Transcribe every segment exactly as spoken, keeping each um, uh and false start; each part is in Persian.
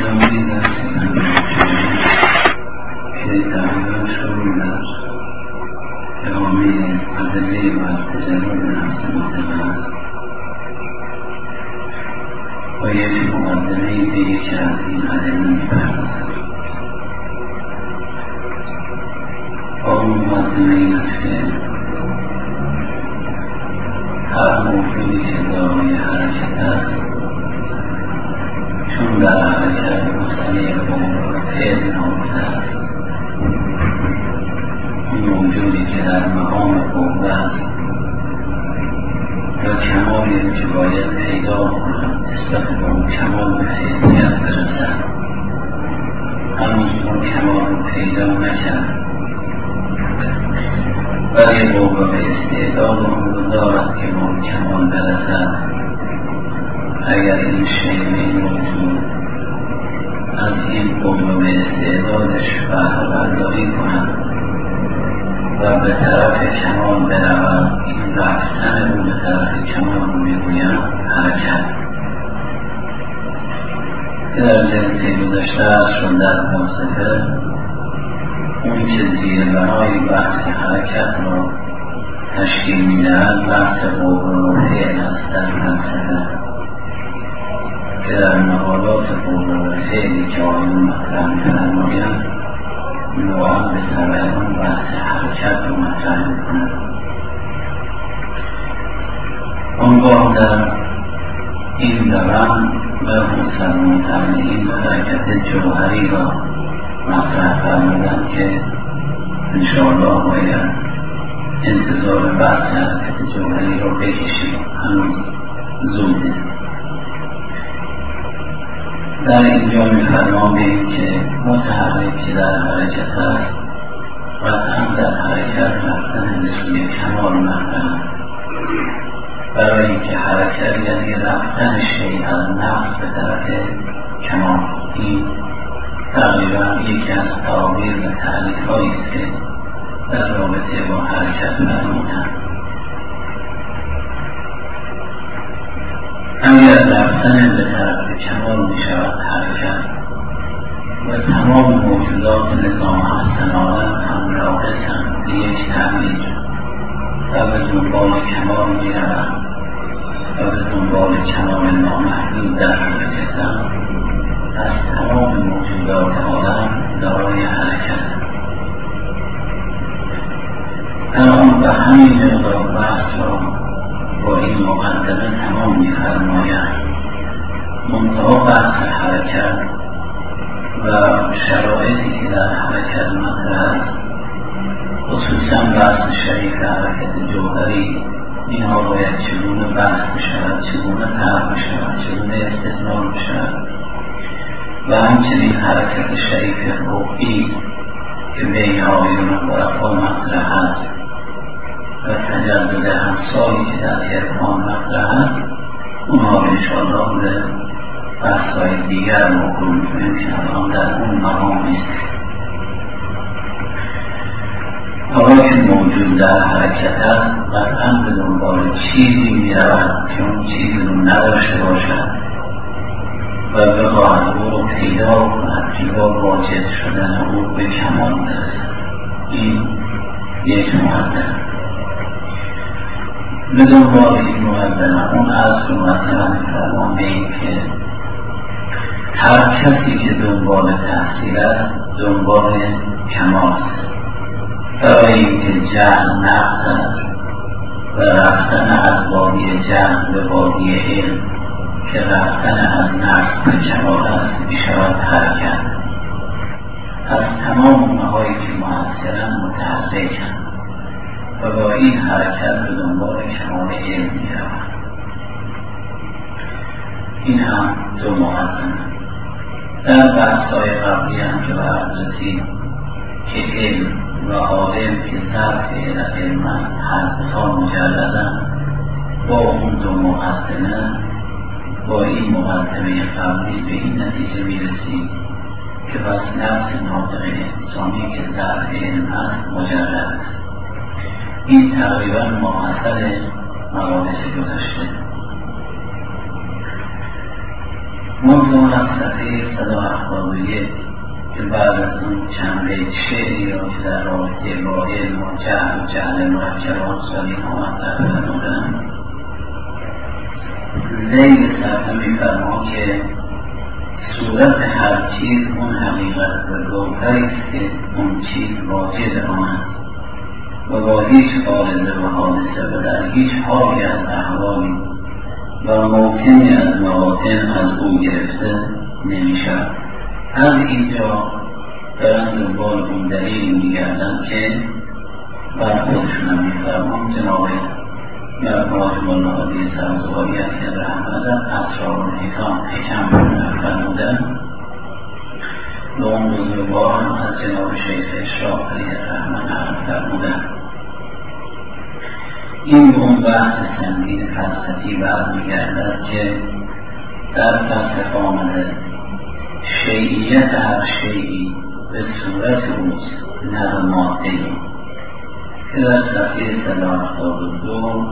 ادامه درس من که تقریبا شروع در ادامه ادله و تجربه نفس مطلقه و یک مقدمه به یکی از این ادله می‌پردازد. با اون مقدمه این است که هر موجودی که دارای حرکت است چون در حرکت مسئله قوم و فعل نامده است، این موجودی که در مقام قوم است یا کمالی که باید پیدا کند نسبت به اون کمال به فعلیت برسد، هنوز اون کمال رو پیدا نکرد ولی قوم به استعداد اون رو دارد که اون کمال برسد. اگر این شیء موجود از این قوم به استعدادش بهره برداری کند و به طرف کمال برود، این رفتن او به طرف کمال رو میگویم حرکت. که در جلسه گذشته است شد در فلسفه اون که زیر بنای بحث حرکت را تشکیل میدهد بحث قوم و فعل است در فلسفه، که در مقالات قوم و فعلی که آیون مطرح می‌فرمایند نوعا به تبعان بحث حرکت رو مطرح می‌کنند. آنگاه در این روند مرحوم متعلقین به حرکت جوهری را مطرح فرمودند که انشاءالله باید انتظار بحث حرکت جوهری را بکشیم، هنوز زوده. در اینجا می‌فرماییم که متحرک که در حرکت است قطعا در حرکت رفتن به سوی کمال مطرح است، برای اینکه حرکت یعنی رفتن شیء از نقص به طرف کمال. این تقریبا یکی از تعابیر و تعریف‌هایی است که در رابطه با حرکت فرمودند. اگر رفتن به طرف کمال می شود حرکت و تمام موجودات نظام هستنانه هم راقصند به یک تعمیر و به دنبال کمال می روند و به دنبال کمال نامحدود در حرکتند، از تمام موجودات عالم دارای حرکت. الان به همین مقدار بحث را با این مقدمه تمام می‌فرمایند. منتها بحث حرکت و شرایطی که در حرکت مطرح است، خصوصا بحث شریف حرکت جوهری، اینها باید چگونه بحث بشود، چگونه طرح بشود، چگونه استدلال بشود، و همچنین حرکت شریف روحی که بین آیون و عرفا مطرح است و تجدد همسایی که در عرفان مطرح است، اونها رو انشاءالله به بحث‌های دیگر موضوع می‌کنیم که الان در اون مقام نیست. حالا که موجود در حرکت است قطعا به دنبال چیزی می‌رود که اون چیزی رو نداشته باشد و بخواهد او رو پیدا کند که با واجد شدن او به کمال برسد. این یک مقدمه. به دنبال این مقدمه اون از مقدمه می‌فرمان به این که هر کسی که دنبال تحصیل است دنبال کمال است، برای اینکه جهل نقص است و رفتن از وادی جهل به وادی علم که رفتن از نقص به کمال است می‌شود حرکت. از تمام اونهایی که مؤثرن متحرکن و با این حرکت به دنبال کمال علم می‌روند. این هم دو مقدمه. در بحث‌های قبلی هم که به عرض رسید که علم و عالم که ظرف علم است هر تا مجردن، با اون دو مقدمه با این مقدمه قبلی به این نتیجه می‌رسید که بس نفس ناطق انسانی که ظرف علم است مجرد است. این تقریبا مقصد مباحث گذشته. موضوع از صفحه صد و یک که بعد از اون چند بیت شعری یا که در رابطه با علم و جهل و جهل مرکبات سالین ها مطلب فرمودن، ذیل صفحه می‌فرما که صورت هر چیز اون حقیقت و گوهری است که اون چیز واجد آن است و با هیچ عارضه و حادثه و در هیچ حالی از احوالی و موطنی از مواطن از او گرفته نمی‌شود. از اینجا دارن دنبال اون دلیل میگردن که بر خودشون هم میفرمان جناب مرحوم مولانا علی سبزواری که رحمت اسرار الحکم حکم فرمودن و اون بزرگواران از جناب شیخ اشراق علیه رحمت فرمودن. این به اون بحث سنگین فلسفی برمیگردد که در فلسفه آمده شیعیت هر شیعی به صورت اوست نه به ماده ای که در صفحه صد و هفتاد و دو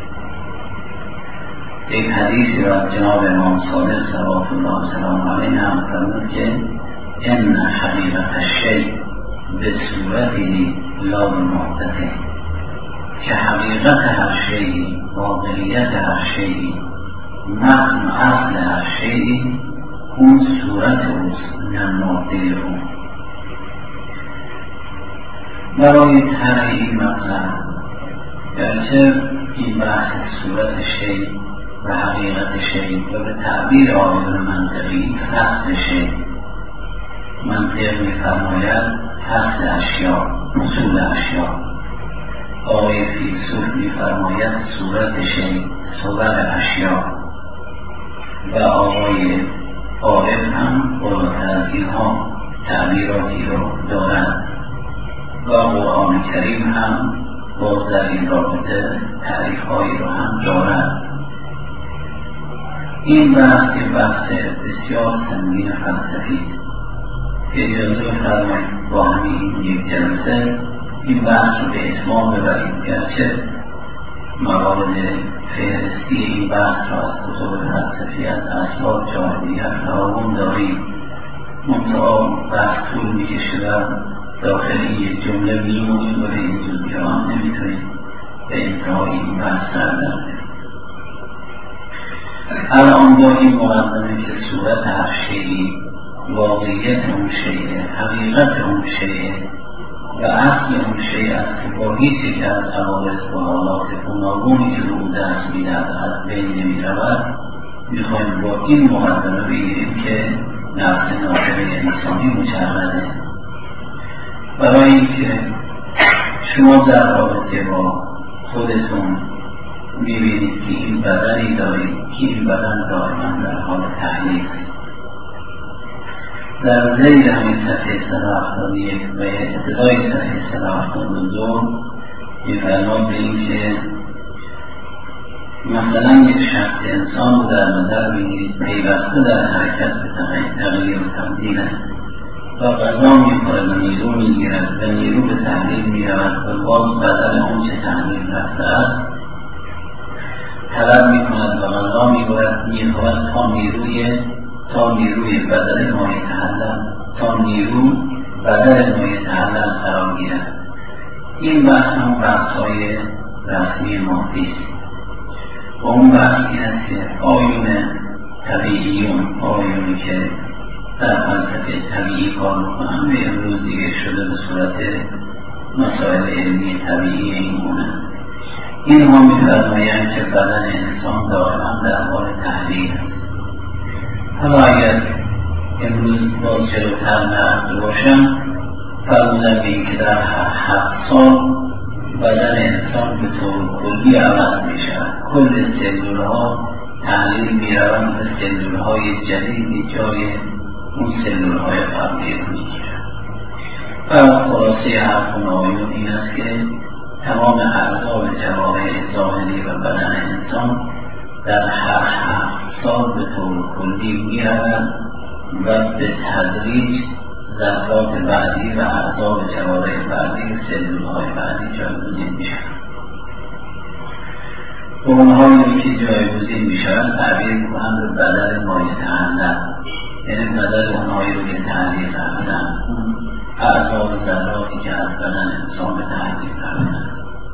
یک حدیثی را از جناب امام صادق صلوات الله سلام علیه هم فرمود که ان حقیقت الشیء به صورتی لا به مادته، که حقیقت هر شیعی واقعیت هر شیعی متن اصل هر شیعی اون صورت اوست نه ماده اون. برای طرح این مطلب گرچه این بحث صورت شیء و حقیقت شیء و به تعبیر آیون منطقی فصل شیء، منطق می‌فرماید فصل اشیاء، اصول اشیاء. آقای فیلسوف می‌فرماید صورت شیء، صور اشیاء. و آقای عارف هم بالاتر از اینها تعبیراتی رو دارند و قرآن کریم هم باز در این رابطه تعریف‌هایی رو هم دارد. این بحث که بحث بسیار سنگین فلسفی که اجازه بفرمایید با همین یک جلسه این بحث رو به اتمام ببریم، گرچه موارد فهرستی این بحث را از کتب فلسفی از اسباب جاهلیت فراوان داریم، منتها بحث طول می‌کشه و داخل یک جمله میمونیم و به این زودی هم نمیتونیم به انتهای این بحث سردن. الان با این مقدمه که صورت هر شیعی واقعیت اون شیعه، حقیقت اون شیعه و اصل اون شیعه است که با هیچ یک از عوارض و حالات گوناگونی که به او دست میدهد از بین نمیرود، میخوایم با این مقدمه بگیریم که نفس ناطقه انسانی مجرده. برای اینکه شما در رابطه با خودتون میبینید که این بدنی دارید که این بدن دائما در حال تحلیل است. در ذیل همین صفحه صد و هفتاد و یک و ابتدای صفحه صد و هفتاد و دو می‌فرماید به این که مثلا یک شخص انسان رو در نظر بگیرید پیوسته در حرکت به تغییر و تبدیل است و غذا می‌خورد و نیرو می‌گیرد و نیرو به تحلیل می‌رود و باز بدل اون چه تحلیل رفته است طلب می‌کند و غذا می‌خورد می‌خورد تا نیروی تا نیروی بدل مایه تحلل تا نیرو بدل مایه تحلل قرار گیرد. این بحث هم بحث‌های رسمی مادی است. و اون بحث این است که آیون طبیعیون، آیونی که در فلسفه طبیعی کار میکنن به امروز دیگه شده به صورت مسائل علمی طبیعی اینگونه. اینها می‌فرمایند که بدن انسان دائما در حال تحلیل است. حالا اگر امروز باز جلوتر نرفته باشم فرمودن به این که در هفت سال بدن انسان به طور کلی عوض می‌شود. کل سلول‌ها تحلیل می‌روند و سلول‌های جدیدی جای اون سلول‌های قبلی رو می‌گیرند. و خلاصه حرف آیون این است که تمام اعضا و جوارح ظاهری و بدن انسان در هر هفت سال به طور کلی می‌روند و به تدریج ذرات بعدی و اعضا و جوارح بعدی و سلول‌های بعدی جایگزین می‌شوند. اونهایی که جایگزین می‌شوند تعبیر می‌کنند به بدل مایع تحلل یعنی بدل اونهایی رو که تعلیق کردن، اعضا و ذراتی که از بدن انسان به تعلیق کردن.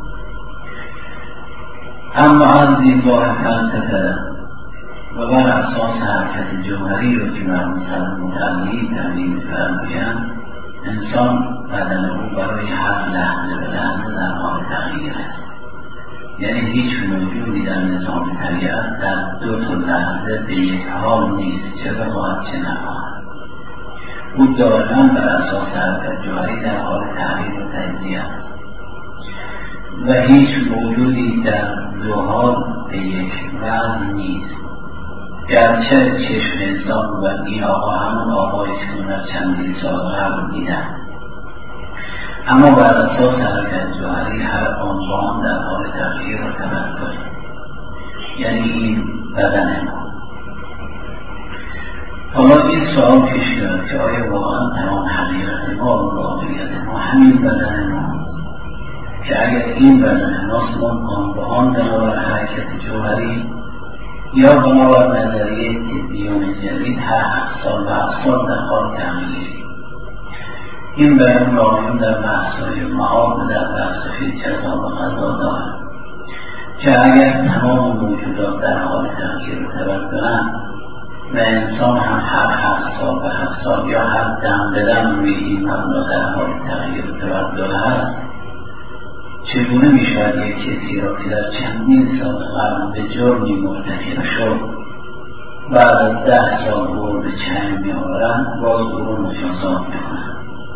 اما از دیدگاه فلسفه و بر اساس حرکت جوهری رو که مرموزن متعلیق تعلیق فرمایند، انسان بدن او برای هر لحظه به لحظه در حال تغییر است. یعنی هیچ موجودی در نظام طبیعت در دو تا لحظه به یک حال نیست، چه بخواهد چه نخواهد. او دائما بر اساس حرکت جوهری در حال تغییر و تجزیه است و هیچ موجودی در دو حال به یک وضع نیست. گرچه چشم انسان و این آقا همون آقایی که در چندین سال قبل دیدن، اما بر اساس حرکت جوهری هر عنوان در حال تغییر و تبدل، یعنی این بدن ما. حالا این سوال پیش میاد که آیا واقعا تمام حقیقت ما و واقعیت ما همین بدن ما، که اگر این بدن ماست ممکن با آن بنابر حرکت جوهری یا بنابر نظریه طبیون جدید هر سال و هر سال در حال تغییر. این برای راهیم در بحث‌های معاد و در بحث‌های جزا و قضا دارد که اگر تمام موجودات در حال تغییر و تبدلند و انسان هم هر هر سال و هر سال یا هر دم به دم روی این مبنا در حال تغییر و تبدل هست، چگونه می شود یک کسی را که در چندین سال قبل به جرمی مرتکب شد بعد از ده سال او به چنگ می آورند باز او را مجازات می کنند،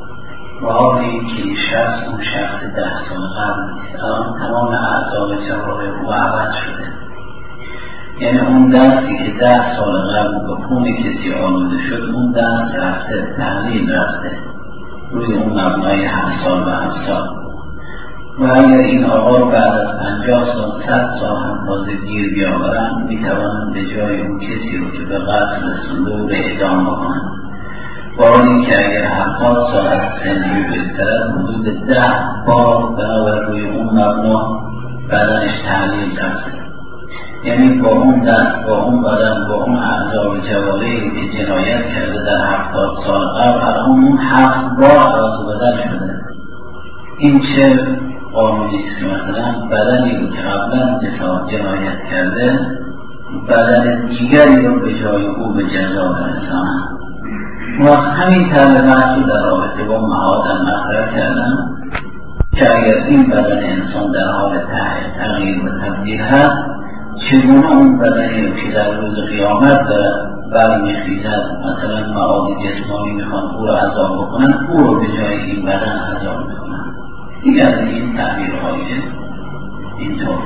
و حالی که این شخص اون شخص ده سال قبل نیست، الان تمام اعضا و جوارح او عوض شده. یعنی اون دستی که ده سال قبل با خون کسی آلوده شد، اون دست رفته، تحلیل رفته روی اون مبنای هر سال و هر سال. و اگر این آقا رو بعد از پنجاه سال صد سال هم تازه گیر بیاورند، می توانند به جای اون کسی رو که به قتل رسونده و به اعدام بکنند، با حالی که اگر هفتاد سال از سن رو بگذرد حدود ده بار بنابر روی اون مبنا بدنش تحلیل رفته. یعنی با اون دست، با اون بدن، با اون اعضا و جوارحی که جنایت کرده در هفتاد سال قبل، الان اون هفت بار عضو بدن شده. این چه قانونیست که مثلا بدنی رو که قبلا جنایت کرده بدن دیگری رو به جای او به جزا برسانند. و همین طرح بحث رو در رابطه با معادن مطرح کردن که اگر این بدن انسان در حال تغییر و تبدیل هست، چگونه اون بدنی رو که در روز قیامت برمیخیزد، مثلا معاد جسمانی میخوان او رو عذاب بکنن، او رو به جای این بدن عذاب میکنن. دیگر این تعبیرهای اینطور.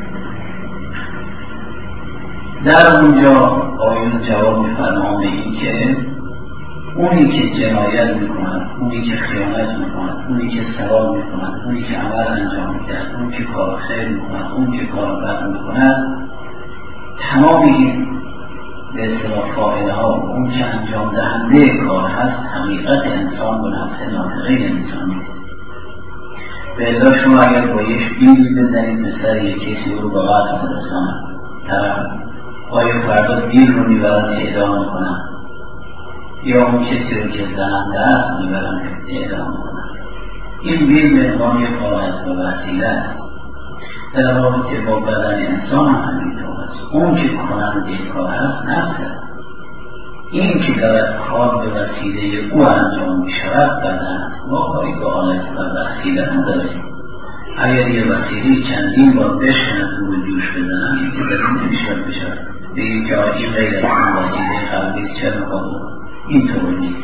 در اونجا آیون جواب میفرمان به این که اونی که جنایت میکند، اونی که خیانت میکند، اونی که سوال میکند، اونی که عمل انجام میکند، اونی که کار خیر میکند، اونی که کار بد میکند، تمام این به اصطلاح فاعله ها اون که انجام دهنده کار هست حقیقت انسان و نفس ناطقه انسانی است. به اصطلاح شما اگر با یک بیل بزنید به سر یک کسی او رو با قتل برساند، طرف آیا فردا بیل رو میبرن اعدام میکنن یا اون کسی رو که زننده است میبرن اعدام میکنن؟ این بیل به عنوان یک آلت و وسیله است. در رابطه با بدن انسان هم همینطور است. اون که کننده کار است نفس است. این که دارد کار به وسیله او انجام می شود بدن است. ما کاری به آلت و وسیله نداریم. اگر یه وسیله چندین بار بشکند رو جوش بزنن، این که در این نمیشد بشود بگیم که این غیر از این وسیله قلبی چه میخواد، این طور نیست.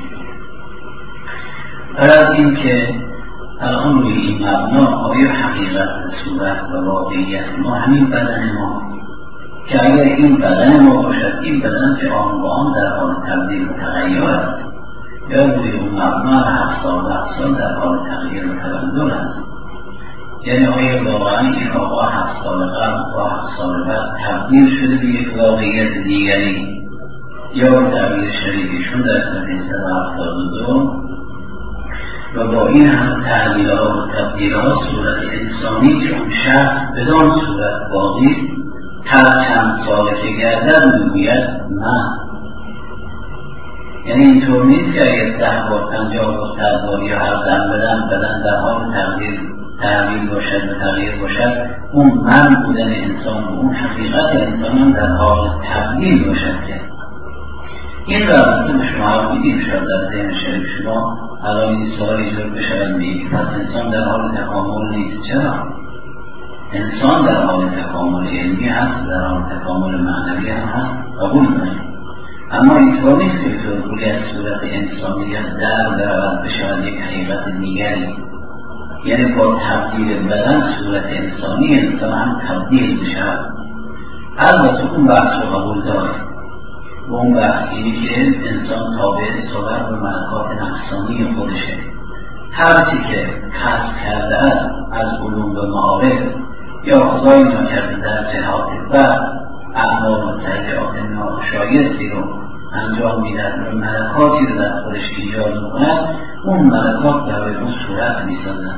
برای این که الان روی این مبنا آیا حقیقت و صورت و واقعیت ما همین بدن ما، که اگر این بدن ما باشد، این بدن که آن با آن در حال تبدیل و تغییر است، یا روی اون مبنا هفت سال و هفت سال در حال تغییر و تبدل است. یعنی آیا واقعا این آقا هفت سال قبل با هفت سال بعد تبدیل شده به یک واقعیت دیگری، یا تغییر شریکشون در سال سیصد و هفتاد و دو و با این هم تحلیل ها و تبدیل ها صورت انسانی که اون شخص بدان صورت باقی هر چند ساله که گردد میگوید من. یعنی اینطور نیست که اگر ده بار پنجاه بار صد بار یا هر دم بدن بدن در حال تغییر تغییر باشد و تغییر باشد، اون من بودن انسان و اون حقیقت انسان هم در حال تبدیل باشد. که این رابطه به شما میدیم شاید در ذهن شریف شما الان این سوال ایجاد بشود میگی پس انسان در حال تکامل نیست. چرا؟ انسان در حال تکامل علمی هست، در حال تکامل معنوی هم هست، قبول داریم. اما اینطور نیست که بطور از صورت انسانیت در برود بشود یک حقیقت دیگری. یعنی با تبدیل بدن صورت انسانی انسان هم تبدیل بشود. البته اون بحث رو قبول داره و اون بحث اینی که انسان تابع صورت و ملکات نفسانی خودشه. هرچی که کسب کرده است از علوم و معارف یا خدای ناکرده در جهات و اعمال و تجربات ناشایستی رو انجام میدن و ملکاتی رو در خودش ایجاد میکنن، اون ملکات برای اون صورت میسازن.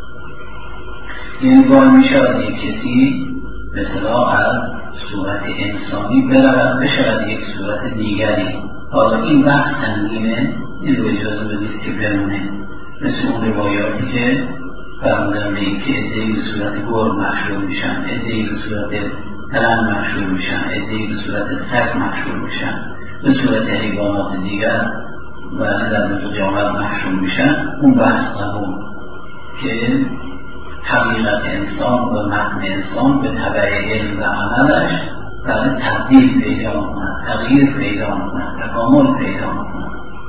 یعنی باید میشود یک کسی مثلا از صورت انسانی برود بشود یک صورت دیگری. حالا این بحث سنگینه، این رو اجازه بدید که بمونه، مثل اون روایاتی که فرمودن به این که ادهی به صورت گرگ مشهور میشن، ادهی به صورت پلنگ مشهور میشن، ادهی به صورت سگ مشهور میشن، به صورت حیوانات دیگر بعد در روز قیامت مشهور میشن. اون بحث قبول که حقیقت انسان و متن انسان به تبع علم و عملش برای تبدیل پیدا میکنن، تغییر پیدا میکنن، تکامل پیدا میکنن.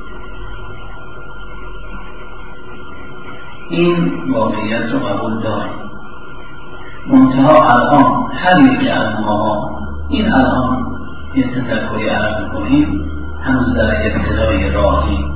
این واقعیت رو قبول داریم. منتها الان هر یکی از ما این الان یه تذکری عرض میکنیم، هنوز در ابتدای راهی.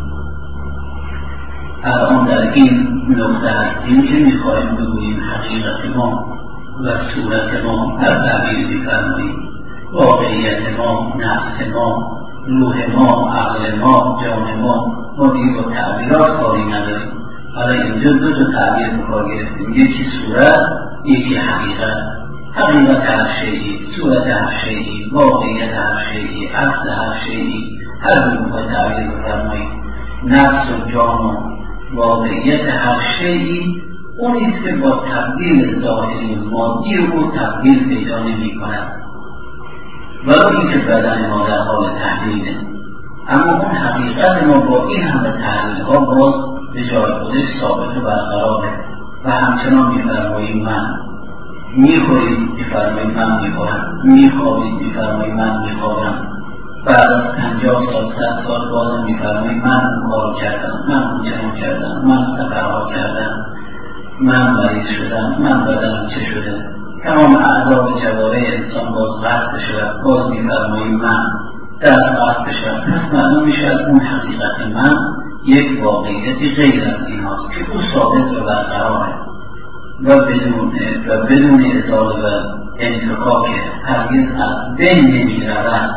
الان در این نقطه هستیم که میخواهیم بگوییم حقیقت ما و صورت ما هر تعبیر میفرماییم، واقعیت ما، نفس ما، روح ما، عقل ما، جان ما، ما دیگه با تعبیرات کاری نداریم. حالا اینجا دو تا تعبیر بکار گرفتیم، یکی صورت، یکی حقیقت. حقیقت هر شیئی، صورت هر شیئی، واقعیت هر شیئی، اصل هر شیئی، هر دو با تعبیر بفرمایید. نفس و جان و واقعیت هر شیئی اونیست که با تبدیل ظاهری مادی او تبدیل پیدا نمی کند، ولو اینکه بدن ما در حال تحلیله. اما اون حقیقت ما با این همه تحلیل ها باز به جای خودش ثابت و برقراره و همچنان میفرماییم من میخورید، میفرمایید من میخورم، میخوابید، میفرمایید من میخوابم. بعد از پنجاه سال صد سال بازم میفرمایید من اون کارو کردم، من اون چنان کردم، من سفرها کردم، من مریض شدم، من بدنم چه شده. تمام اعضا و جواره انسان باز قصد شد، باز میفرمایید من در قصد شد. پس معلوم میشد اون حقیقت من یک واقعیتی غیر از این هاست که او ثابت و برقراره و بدون و بدون ازاله و انتقاق هرگز از بین نمی رود.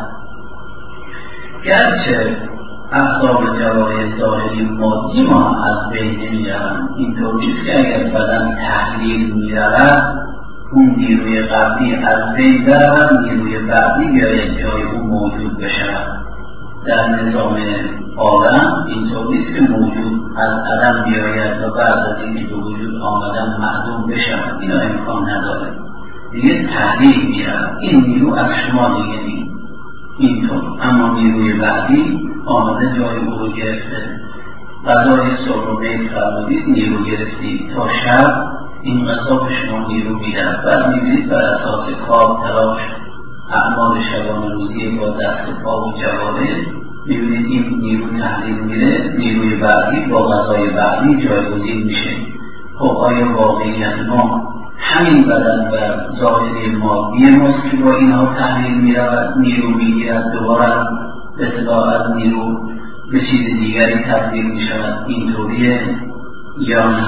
گرچه اعضا و جواره ظاهری مادی ما از بین نمی روند، اینطور نیست که اگر بدن تحلیل می رود اون نیروی قبلی از بین برود، نیروی بعدی بیاید جای اون موجود بشود. در نظام عالم اینطور نیست که موجود از عدم بیاید و بعد از اینکه به وجود آمدن معدوم بشود، اینا امکان نداره. دیگه تحلیل میرود، این نیرو از شما دیگه نیم اینطور. اما نیروی بعدی آمده جای او رو گرفته. غذای صبح رو بیت فرمودید، نیرو گرفتید تا شب این غذا به شما نیرو میدهد. بعد میبینید بر اساس کار، تلاش، اعمال شبانه روزی با دست پا و جواره میبینید این نیرو تحلیل میره، نیروی بعدی با غذای بعدی جایگزین میشه. خب آیا واقعیت ما همین بدن و ظاهری مادی ماست که با اینها تحلیل میرود، نیرو میگیرد، دوباره به اصطلاح از نیرو به چیز دیگری تبدیل میشود، اینطوریه یا نه؟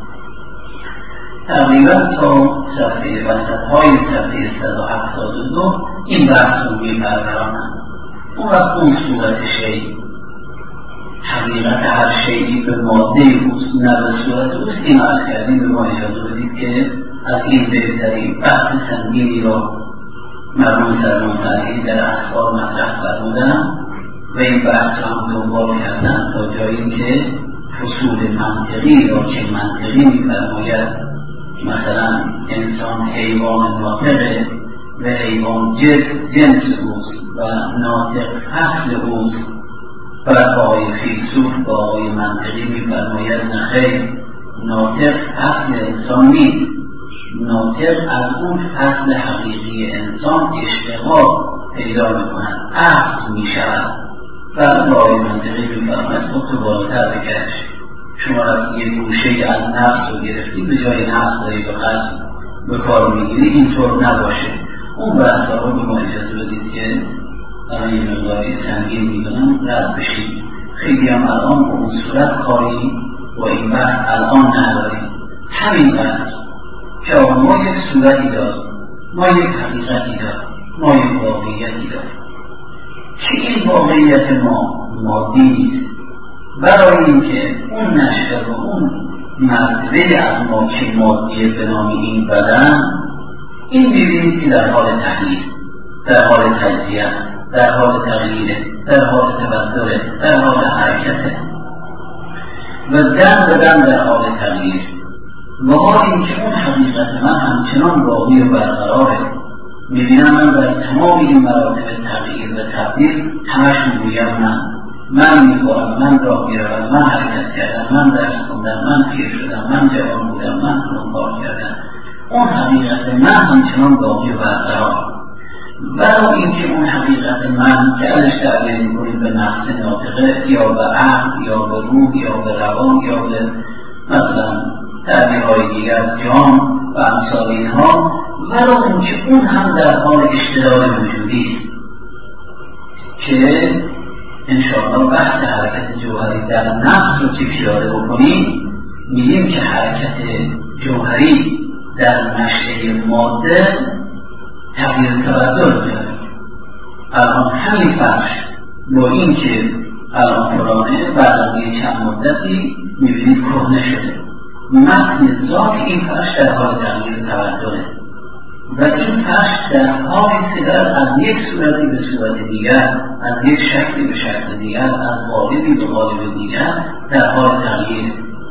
تقریبا تا صفحه وسطهای صفحه صد و هفتاد و دو این بحث رو می‌پرورانند. اون وقت اون صورت شیئی، حقیقت هر شیئی به ماده اوست، نه به صورت اوست. این عرض کردیم به ما اجازه بدید که از این بهترین بحث سنگینی را مرحوم سرمون تعلیمی در اخبار مطرح فرمودن و این بحث هم دنبال کردن تا جایی که فصول منطقی را که منطقی می‌فرماید مثلا انسان حیوان ناطقه و حیوان جنس اوست و ناطق فصل اوست و آقای فیلسوف با آقای منطقی می‌فرماید نخیر، ناطق فصل انسان نیست، ناطق از اون فصل حقیقی انسان اشتغال پیدا می‌کند، عقل می‌شود. و آقای منطقی می‌فرماید خودتو بالاتر بکش، شما را یه گوشه از نفس رو گرفتی به جای نفس داری به قصد به کار میگیری، اینطور نباشه. اون بحثا رو به ما اجازه بدید که الان یه مقداری سنگین میدونم رد بشید. خیلی هم الان به اون صورت کاری با این بحث الان نداریم. همین بحث که ما یک صورتی داریم، ما یک حقیقتی داریم، ما یک واقعیتی داریم که این واقعیت ما مادی نیست. برای اینکه اون نشته و اون مرتبه از ما که مادیه به نام این بدن، این می‌بینید که در حال تحلیل، در حال تجزیه، در حال تغییر، در حال تبدل، در حال حرکت و دم به دم در حال تغییر. و حال اینکه اون حقیقت من همچنان باقی و برقراره. می‌بینم من در تمام این مراتب تغییر و تبدیل همش میگویم من من میخورم، من راه میروم، من حرکت کردم، من درس خوندم، من پیر شدم، من جوان بودم، من فلان کار کردم. اون حقیقت من همچنان باقی و برقرار. برای اینکه اون حقیقت من که ازش تعبیر میکنید به نفس ناطقه یا به عقل یا به روح یا به روان یا به مثلا تعبیرهای دیگر جان و امثال اینها، برای اینکه اون هم در حال اشتداد وجودی است که انشاءالله بحث حرکت جوهری در نفس رو که پیاده بکنیم، میگیم که حرکت جوهری در نشأه ماده تغییر تبدل داره. الان همین فرش با این که الان پرانه بعد از یک چند مدتی میبینید کهنه شده، متن ذات این فرش در حال تغییر تبدله و این فرش در حالی که دارد از یک صورتی به صورت دیگر، از یک شکلی به شکل دیگر، از قالبی به قالب دیگر در حال تغییر.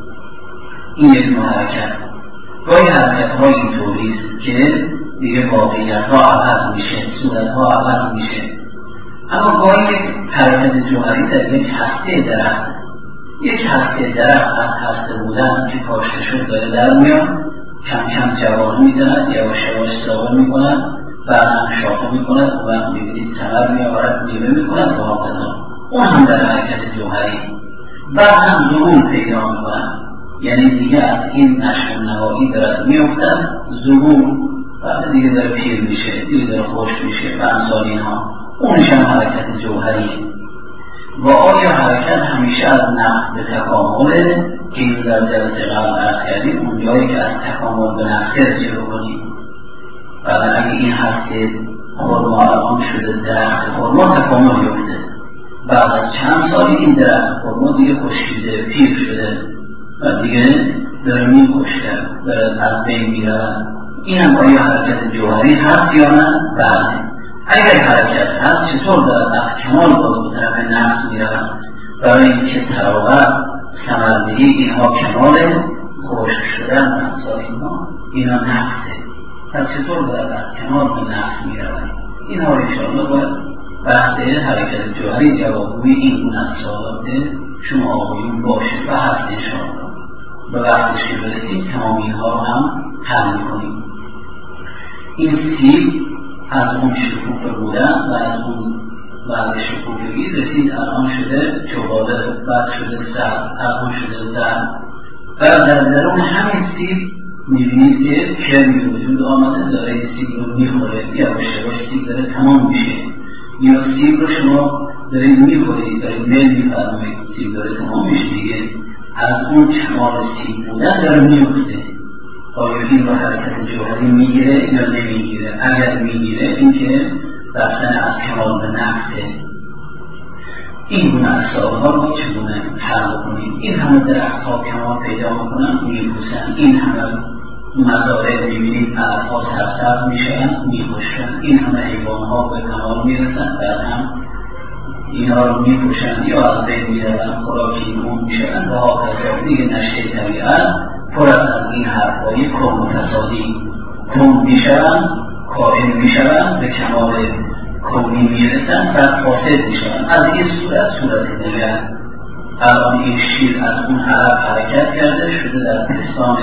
این یک نوع حرکت. گاهی حرکت های اینطوری است که دیگه واقعیت ها عوض میشه، صورت ها عوض میشه. اما گاهی یک حرکت جوهری در یک هسته درخت، یک هسته درخت از هسته بودن که کاشته شد داره در میاد، کم کم جوانی میزند، یواش یواش ساقه میکند، بعد هم شاخه میکند و وقت میبینید ثمر میآورد، میوه میکند و آقا اون هم در حرکت جوهری. بعد هم ظهور پیدا میکند، یعنی دیگه از این نشو نهایی دارد میافتد ظهور، بعد دیگه داره پیر میشه، دیگه داره خوش میشه و امثال اینها. اونش هم حرکت جوهری. و آیا حرکت همیشه از نقص به تکامله که این در جلسه قبل عرض کردیم، اون جایی که از تکامل به نقصه رسیده کنیم. و اگه این هست که خرما الان شده درخت خرما تکامل یافته، بعد از چند سالی این درخت خرما دیگه خشکیده، پیر شده و دیگه داره می‌کشته، داره از بین می‌رود. این هم آیا حرکت جوهری هست یا نه؟ بله. اگر حرکت هست چطور دارد از کمال باز به طرف نفس می‌رود؟ برای اینکه تراوت، ثمردهی اینها کماله، خشک شدن امثال اینها اینا نفسه. پس چطور دارد از کمال به نفس می‌رود؟ اینها انشاءالله باید بحث حرکت جوهری جوابگوی این گونه از سوالات شما آقایون باشه و هست انشاءالله. به وقتش که برسیم تمام اینها رو هم حل می‌کنیم. این سیب از اون شکوفه بودن و از اون بعد شکوفگی رسید الان شده چوباده، بعد شده سر، الان شده زر. بعد در درون همین سیب میبینید که کرمی وجود آمده داره سیب رو میخوره، یا باشه سیب داره تمام میشه، یا سیب رو شما دارید میخورید، دارید میل میفرمایید، سیب داره تمام میشه دیگه. از اون کمال سیب بودن داره میفته. آیا این رو حرکت جوهری میگیره یا نمیگیره؟ اگر میگیره این که رفتن از کمال به نفسه. این گونه اصابها رو چگونه حل کنیم؟ این همه درخت ها کمال پیدا میکنن میپوسن، این همه مزارع میبینید علف ها سرسبز میشن میخوشن، این همه حیوان ها به کمال میرسن، بعد هم اینا رو می‌کشند یا از بین می‌روند، خوراکی اون میشوند و حافظه دیگه نشه طبیعت پر از این حرفای کم و تصادی کم میشوند، کائن میشوند، به کمال کمی میرسند و فاسد میشوند. از این صورت صورت دیگر الان این شیر از اون حرف حرکت کرده شده در پستان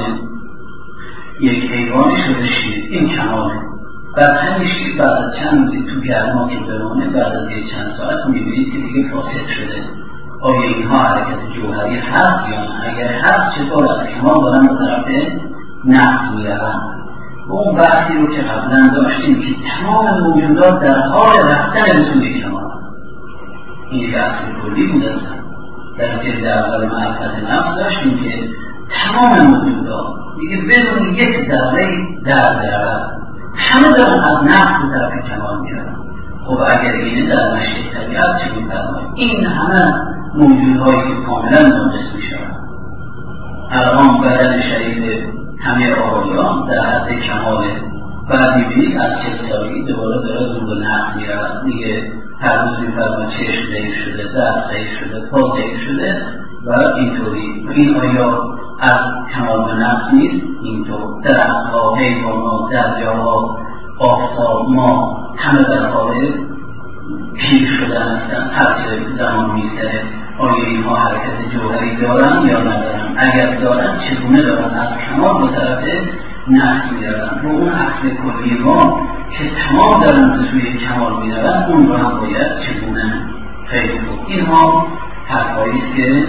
یک حیوانی شده شیر، این کماله. بعد همین شیر بعد از چند روزی تو گرما که بمانه بعد از یک چند ساعت میبینید که دیگه فاسد شده. آیا اینها حرکت جوهری هست یا نه؟ اگر هست چطور از کمال دارن به طرف نقص میروند؟ و اون بحثی رو که قبلا داشتیم که تمام موجودات در حال رفتن به سوی کمال، این یک اصل کلی بود. در جلد اول معرفت نفس داشتیم که تمام موجودات دیگه بدون یک ذره در درد همه دارن از نفس به طرف کمال میرن. خب اگر اینه در نشأه طبیعت چه می‌فرمایید؟ این همه موجودهایی که کاملا ناقص میشن الان بدن شریف همه آقایان در حد کماله. بعد میبینید از چه سالگی دوباره داره رو به نفس میرن دیگه. هر روز میفرماید چشم ضعیف شده، دست ضعیف شده، پا ضعیف شده و اینطوری. این آیا از کمال به نفس نیست؟ اینطور درخت‌ها، حیوانات، دریاها، آفتاب، ما همه در حال پیر شدن هستن. هر چه زمان میگذره آیا اینها حرکت جوهری دارن یا ندارن؟ اگر دارن چگونه دارن از کمال به طرف نفس میرن؟ و اون اصل کلی ما که تمام دارن به سوی کمال میرن اون رو هم باید چگونه خیلی خوب. اینها حرفایی است که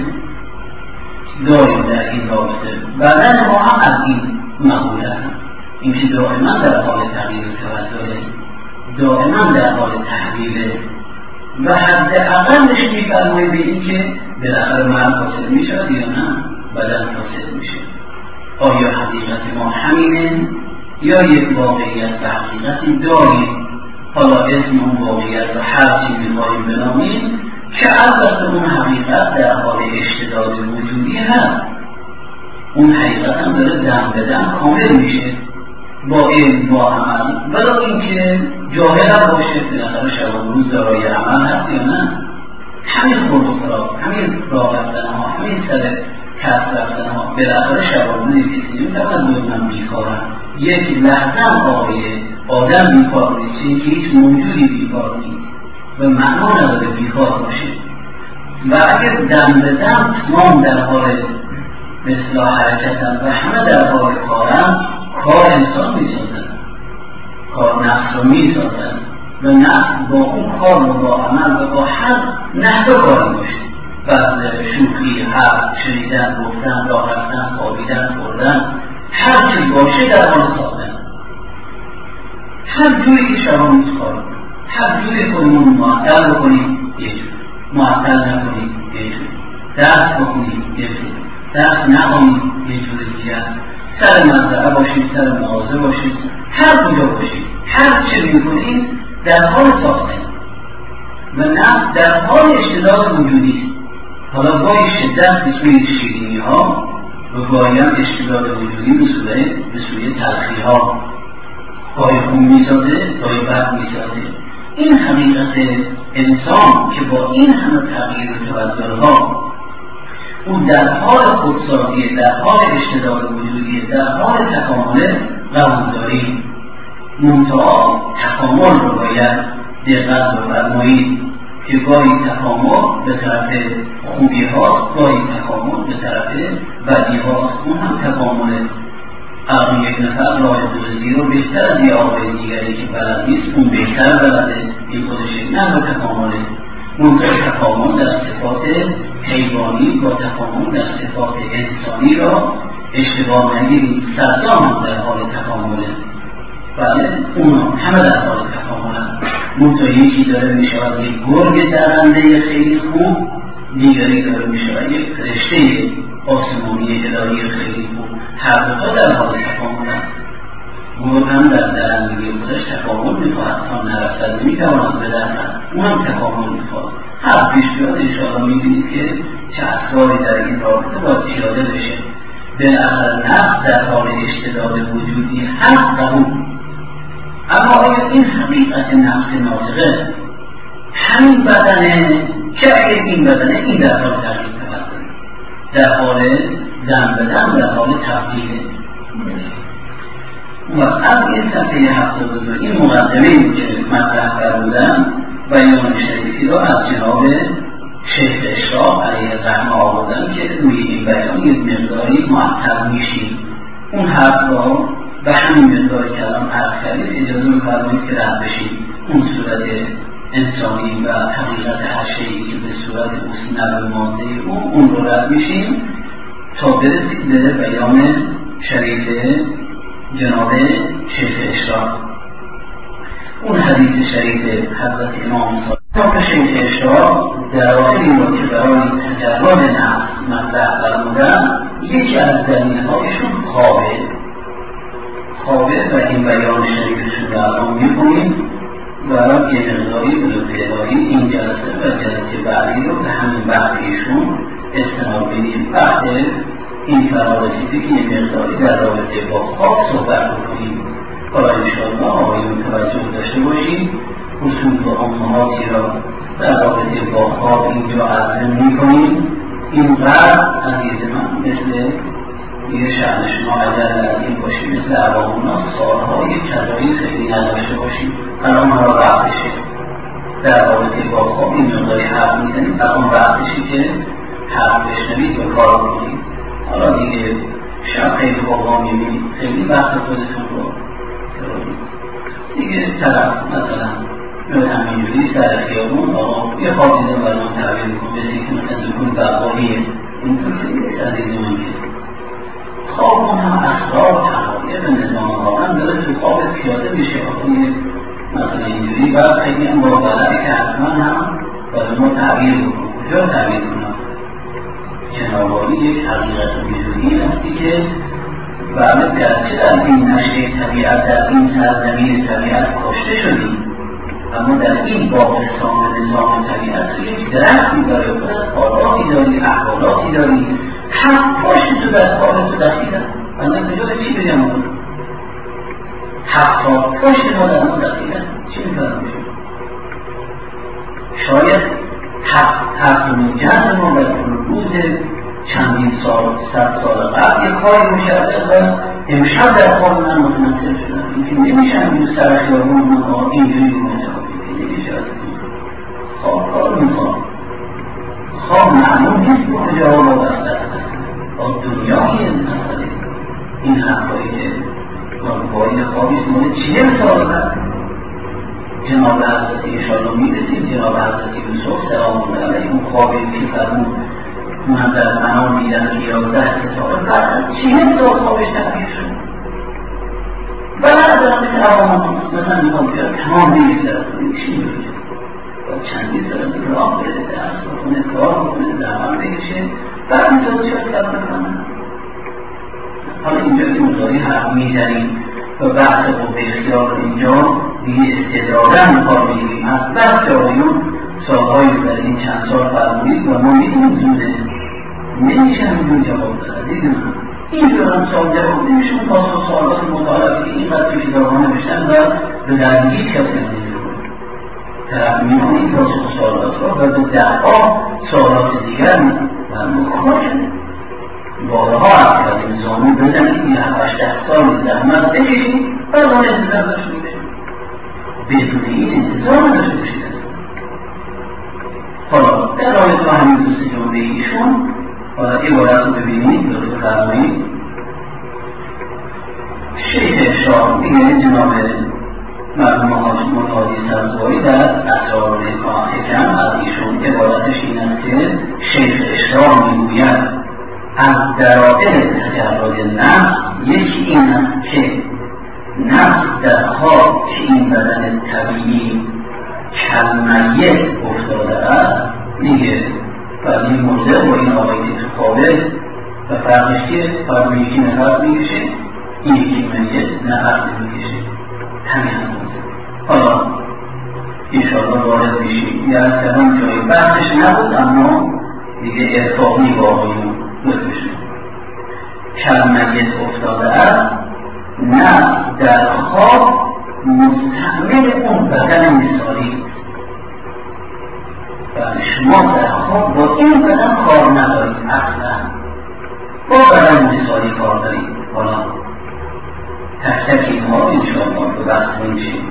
داریم در این رابطه. بدن ما هم از این مقوله هم این که دائما در حال تغییر و تبدله، دائما در حال تحویله و حد اقلش میفرمایید به این که بالاخره مرد فاسد میشود یا نه بدن فاسد میشه. آیا حقیقت ما همینه یا یک واقعیت و حقیقتی داریم؟ حالا اسم اون واقعیت و هر چی میخواهیم بنامیم که البته اون حقیقت در حال اشتداد وجودی هست. اون حقیقت هم داره دم به دم کامل میشه با علم با عمل. ولی اینکه جاهل هم باشه بالاخره شب و روز دارای عمل هست یا نه؟ همین خورد و خوراک، همین راه رفتن ها، همین سر کسب رفتن ها، بالاخره شب و روز کسی نمیتواند باید من بیکارم. یک لحظه هم آقای آدم بیکار نیست که هیچ موجودی بیکار نیست و معنا نداره بیکار باشه. و اگر دم به دم تمام در حال مثلا حرکتن و همه در حال کارن، کار انسان میسازن، کار نفس رو میسازن و نفس با اون کار و با عمل و با هر نحوه کاری باشه. بعد شوخی، حرف، شنیدن، گفتن، راه رفتن، خوابیدن، خوردن، هر چی باشه در حال ساختن. هر جوری که شما روز کار کنید، هر جوری خودمون معطل بکنید یه جوری، معطل نکنید یه جوری، درس بکنید یه جوری، درس نکنید یه جوری دیگر، سر منظره باشید، سر مغازه باشید، هر کجا باشید، هر چی میکنید در حال ساختن و نفس در حال اشتداد وجودی است. حالا گاهی شدت به سوی شیرینی ها و گاهی هم اشتداد وجودی به سوی به سوی تلخی ها، گاهی خوب میسازه گاهی بد میسازه. این حقیقت انسان که با این همه تغییر و تبدل ها او در حال خودسازی، در حال اشتداد وجودی، در حال تکامل قبول داریم. منتها تکامل رو باید دقت بفرمایید که گاهی تکامل به طرف خوبی هاست، گاهی تکامل به طرف بدی هاست. اون هم تکامله. الان یک نفر راه دوزدی رو بهتر از یه آقای دیگری که بلد نیست اون بهتر بلده، این خودش نه با تکامله. منطقه تکامل در صفات حیوانی با تکامل در صفات انسانی را اشتباه نگیرید. صدام هم در حال تکامله. بله اونا همه در حال تکامل هم. منطقه یکی داره میشود یک گرگ درنده خیلی خوب، دیگری داره میشود یک رشته آسمانی الهی خیلی خوب. هر دوتا در حال تکامل هم. گرگ هم در درندگی خودش تکامل میخواهد، تا نرفتد نمیتواند بدرد، اون هم تکامل میخواهد. هر پیش بیاد انشاءالله میبینید که چه اسراری در این رابطه باید پیاده بشه. بالاخره نفس در حال اشتداد وجودی هست قبول. اما آیا این حقیقت نفس ناطقه همین بدنه که اگر این بدنه این در حال تغییر تبدل، در حال دم بدن، در حال تبدیله. و از این صفحه هفتاد و دو این مقدمه بود که مطرح فرمودم بیان شریفی را از جناب شیخ اشراق علیه رحمه آوردن که روی این بیان یک مقداری معطل میشیم. اون حرف را به همین مقدار کلام عرض کردید، اجازه می‌فرمایید که رد بشیم اون صورت انسانی و حقیقت هر شیئی که به صورت مسند و ماده اون اون رو رد میشیم تا برسید به بیان شریف جناب شیخ اشراق. اون حدیث شریف حضرت امام صادق شیخ اشراق دلایلی را که برای تجرد نفس مطرح فرمودن، یکی از دلیل‌هایشون خوابه خوابه و این بیان شریفشون را الان می‌خونیم و یه مقداری بلوپیداری این جلسه و جلسه بعدی رو به همین بحث ایشون استناد بدیم. وقت این فرارسیدی که یه مقداری در رابطه با خواب صحبت بکنیم. حالا انشاءالله آقایون توجه داشته باشیم اصول و امهاتی را در رابطه با خواب اینجا عرضه می‌کنیم. اینقدر عزیز من مثل یه شأن شما اگر لازم باشیم مثل عوامونا سالهای کذایی خیلی نداشته باشیم. الان ما را وقتشه در رابطه با خواب این مقداری حرف میزنیم، الان وقتشه که حرف بشنوید و کار کنید. حالا دیگه شب خیلی خوابا میبینید، خیلی وقت خودتون رو دیگه طرف مثلا به همینجوری سر خیابون آقا یه خواب دیدم و الان تعبیر میکنم مثل که مثلا دکون بقالیه اینطور که دیگه از این زمان که خواب اون هم اسرار تحالیه به نظام واقعا داره تو خوابت پیاده میشه. مثلا اینجوری باید خیلی هم با بلده که حتما هم باید ما تعبیر بکنم. کجا تعبیر کنم؟ جنابالی یک حقیقت وجودی هستی که بعد گرچه در این نشأه طبیعت در این سرزمین طبیعت کشته شدیم، اما در این باقستان نظام طبیعت یک درختی داره، خودت آراتی داری، احوالاتی داری، هم پشت تو در کار تو دخیدن. من کجا چی بگم اون؟ حتی پشت ما در ما دخیدن چی میکنم بشون؟ شاید حق جهن ما در روز چندین سال، صد سال قبل یک کاری مشاهده و امشب در خواب من متنصر شدن. اینکه نمیشه همین سر خیابون ما اینجوری متنصر نمیشه. خواب کار میخواد، خواب معلوم نیست به کجا ما بسته با دنیای مسئله این حرفایی که باید خوابیست مورد چهل سال بعد جناب حضرت انشاءالله میرسید. جناب حضرت یوسف سلام الله علیه اون خوابی که فرمود من در منام دیدم که یازده سال بعد چهل سال خوابش تغییر شد. بعد از مثل عوام مثلا میخوام بیاد تمام نیست در کنید چی میگه با چندی سال راه بره درست بکنه کار بکنه زمان بگشه بعد میتونه شاید کار بکنه. حالا اینجا که مزاری حرف میزنیم و بحث با اختیار اینجا دیگه استدرالا کار میگیم از بحث آیون سالهایی در این چند سال فرمونید و ما میدونیم زوده نمیشه همین جواب دارد. دیدیم این جوران سال جواب نمیشه اون پاسخ سوالات مطالبه که این قد توی کتاب‌ها نوشتن و به درد هیچ کسی نمیشه طرف میکنه این پاسخ سوالات را و به ده‌ها سوالات دیگر مخواهد شده. بارها از کردیم زانو بزنید یه هفتش ده سال زحمت بکشید و آن انتظار داشته باشید بدون این انتظار داشته باشید. حالا در رابطه با همین دوست جمله ایشون حالا عبارت رو ببینید لطف فرمایید. شیخ اشراق میگه جناب مرحوم حاجی مرتضی سبزواری در اسرار نکاح حکم از ایشون عبارتش این است که شیخ اشراق میگوید از دلایل تجرد نفس یکی این است که نفس در خواب که این بدن طبیعی کلمیت افتاده است میگه و این مرده با این آقایی که تو خوابه و فرقش که فرق یکی نفس میکشه این یکی میت نفس میکشه همین هم مرده. حالا انشاءالله وارد میشیم یه از کلام جای بحثش نبود اما دیگه ارفاقی با آقایون لطفشون کلمیت افتاده است نفس در خواب مستعمل اون بدن مثالی شما در خواب با این بدن کار ندارید اصلا، با بدن مثالی کار دارید. حالا تک تک اینها انشاءالله به بحث میشیم.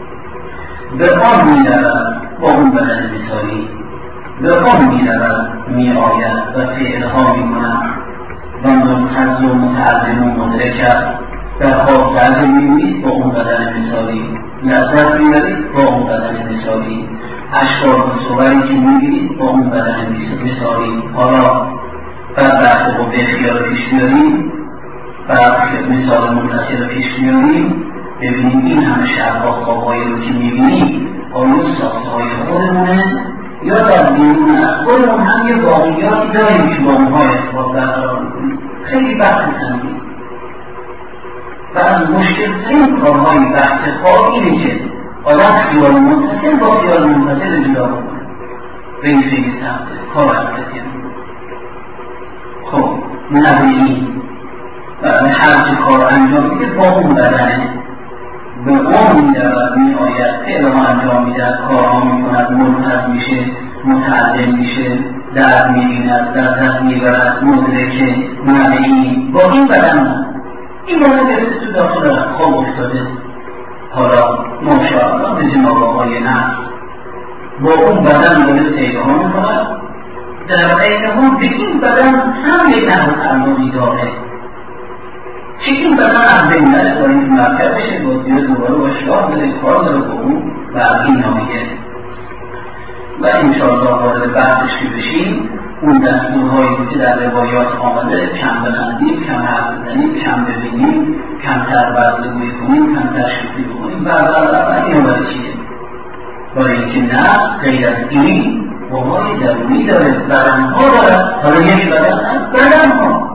به آن میرود با اون بدن مثالی، به آن میرود میآید و فعلها میکند و منتظر و متعلم و مدرکت. در خواب درد میبینید با اون بدن مثالی، لذت میبرید با اون بدن مثالی، اشکال و صوری که میبینید با اون بدن مثالی. حالا بعد بحث با بخیار پیش میاریم، بعد مثال منتصر پیش میاریم، ببینیم این همه شبها خوابهایی رو که میبینیم آیا ساخته های خودمونه یا در بیرون از خودمون هم یه واقعیاتی داریم که با اونها ارتباط برقرار میکنیم. خیلی بحث سنگین و از مشکلترین کارهای بحث خواب اینه که آدم خیال منتصر با خیال منتصر جدا بکنه. به این خیلی سخته، کار از کسی هم. خب نبه این و هر چه کار انجام میده با اون بدنه، به اون میدود میآید، فعلها انجام میدهد، کارها میکند، مرتب میشه، متعلم میشه، درد میبیند، لذت میبرد، مدرکه. نبه این با این بدن، این بدن گرفته تو داخل خواب افتاده. حالا ماشاءالله به جناب آقای نفس با اون بدن داره سیرها میکند، در عینه به این بدن هم یک نحو تعلقی داره که این بدن از بین نره، با این مرکب بشه، با زیر دوباره با شاه داره کار داره با اون و از این نامیه. و انشاءالله وارد بحثش که بشیم، اون دستورهایی که در روایات آمده، کم بلندیم، کم حرف بزنیم، کم ببینیم، کمتر بردگویی کنیم، کمتر شکلی کنیم و و و و اینو برای چیه؟ برای اینکه نه غیر از این وهای درونی داره، بدنها داره. حالا یک بدن هست، بدنها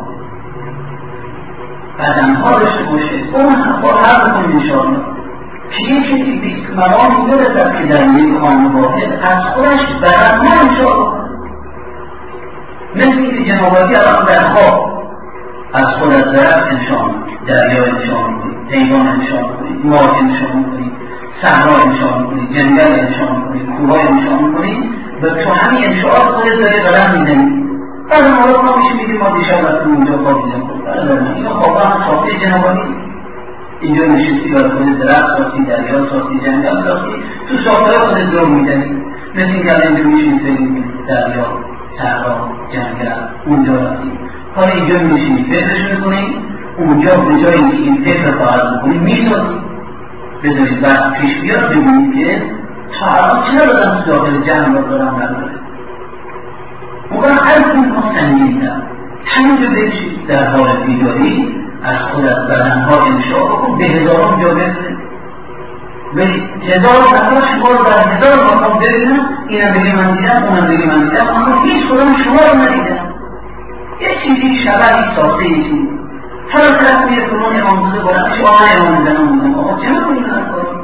بدنها داشته باشه، اون هم با هر بکنیم انشاءالله که یک کسی بیست مقامی برسد که در یک خانه واحد از خودش بدنها انشاءالله، مثل اینکه جنابالی الان در خواب از خود از درست انشان، دریا انشان کنید، حیوان انشان کنید، ماه انشان کنید، صحرا انشان کنید، جنگل انشان کنید، کوههای انشان کنید، و تو همین انشاءات خودت داری قدم میزنید. بعد ما رو ما میشه میدیم ما دیشب رفتیم اونجا خواب دیدم خود برادرم اینو خواب هم ساخته جنابالی، اینجا نشستی بر خود درست ساختی، دریا ساختی، جنگل ساختی، تو ساخته خودت دور میزنید. مثل اینکه الان اینجا میشه میزنید دریا، صحرا، جنگل، اونجا رفتیم. حالا اینجا میشینید فکرش میکنید، اونجا به جایی که این فکر رو فعال میکنید میسازید، بذارید وقت پیش بیاد ببینید که تا الان چرا دادم تو داخل جمع رو دارم نداره. موقع هر کنید ما سنگین دارم همینجا بکشید در حال بیداری از خود از بدنها انشاء بکن، به هزاران جا برسید، به هزار نفر شما رو در هزار مقام ببینم، اینم بگی من دیدم، اونم بگی من دیدم، اما هیچ کدام شما رو ندیدم. یه چیزی شبهی ساخته یه چیزی حالا طرف میره کنون امامزاده بلند میشه آقا امام زن آموزم آقا چه نکنیم هر کاری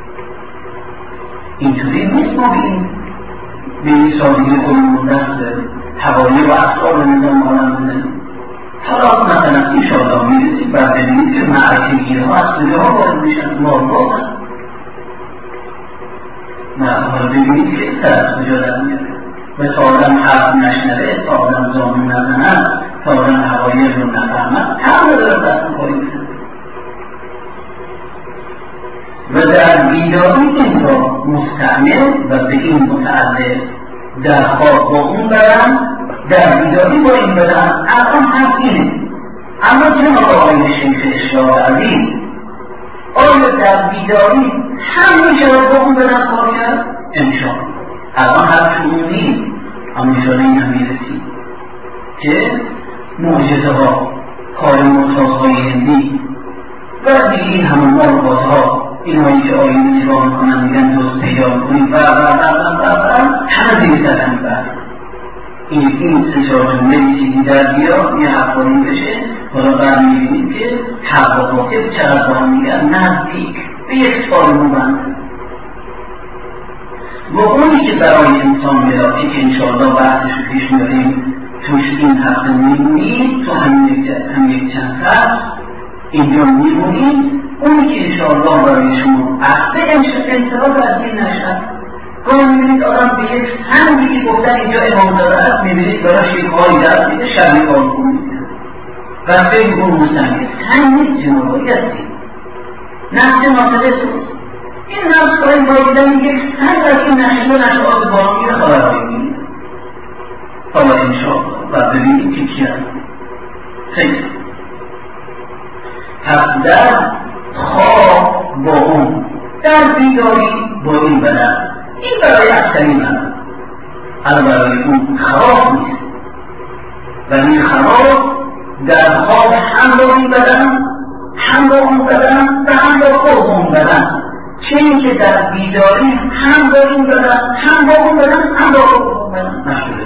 اینطوری نیست. ما بگیم به این سادگی خودمون دست حوالی و اسرار نظام عالم بزنیم. حالا مثلا انشاءالله میرسیم بعد ببینید که معرکه گیرها از کجاها وارد میشن، مارگاه هست حالا ببینید که سر از کجا در میاد و تا آدم حرف نشنوه، تا آدم زامن نزنه، تا آدم حقایق رو نفهمد، هم داره دست کاری میزنه. و در بیداری این را مستعمل و به این متعلق در خواب با اون برم، در بیداری با این برم الان هم اینه. اما جناب آقای شیخ اشراق عزیز، آیا در بیداری هم میشه با اون برم کار کرد؟ امشان الان هر شروع نیست، اما ایشانه این هم میرسید که معجزه ها، کار مرتاز های هندی و دیگه این همون ماربازها، این هایی که آیین نگاه میکنن میگن دوست پیدا کنید و و و و و و همه دیگه زدن برد این این سه چهار جمله چیزی در بیاد یه حفاری بشه. حالا بعد میبینید که حق و باطل چقدر با هم میگن نزدیک به یک سال موبند و اونی که برای انسان ملاقی که انشاءالله بحثش رو پیش میاریم توش این هفته میمونید، تو همین یک چند ساعت اینجا میمونید، اونی که انشاءالله برای شما عقده انتظار از این نشد گاهی میبینید آدم به یک سنگی گفتن اینجا امامزاده است، میبینید براش یک هایی دست میده، شبیه کارکون میده و فکر کن مستنگه سنگ نیست، جنابایی هستی نفس ناطقه توست. این نفس باید بایدن یک سنگ از این نشید و نشعات بارون میره خبرهایی میده. حالا انشاءالله و ببینیم که کی هست. خیلی پس در خواب با اون، در بیداری با این بدن. این برای اکثری من اما برای اون خراب نیست و این خراب در خواب هم با این بدن، هم با اون بدن و هم با خود اون بدن، چه این که در بیداری هم با این بدن، هم با اون بدن، هم با خود اون بدن مشغوله.